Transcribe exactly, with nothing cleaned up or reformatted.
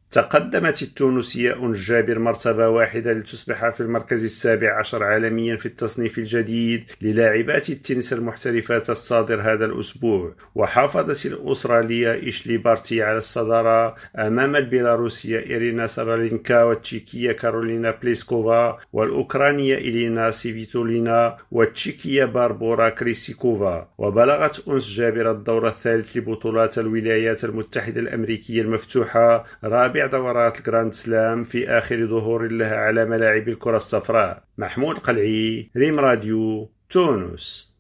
تقدمت التونسية أنس جابر مرتبة واحدة لتصبح في المركز السابع عشر عالميا في التصنيف الجديد للاعبات التنس المحترفات الصادر هذا الأسبوع، وحافظت الأسترالية إشلي بارتي على الصدارة أمام البيلاروسية إيرينا سابالينكا والتشيكية كارولينا بليسكوفا والأوكرانية إلينا سيفيتولينا والتشيكية باربورا كريسيكوفا. وبلغت أنس جابر الدور الثالث لبطولات الولايات المتحدة الأمريكية المفتوحة رابع دورات الجراند سلام في آخر ظهور لها على ملاعب الكرة الصفراء. محمود قلعي، ريم راديو، تونس.